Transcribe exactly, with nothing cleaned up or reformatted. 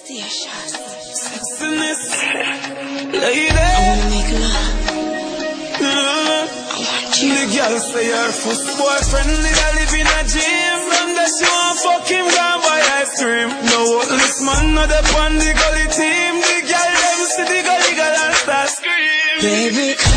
Sexiness, lady. I wanna make love. Mm. I want you. The girl say her first boyfriend, the girl live in a gym. From that she want fuck him, gone buy ice cream. No this man, not the on the gully team. The girl them see the gully girl and start scream. Baby.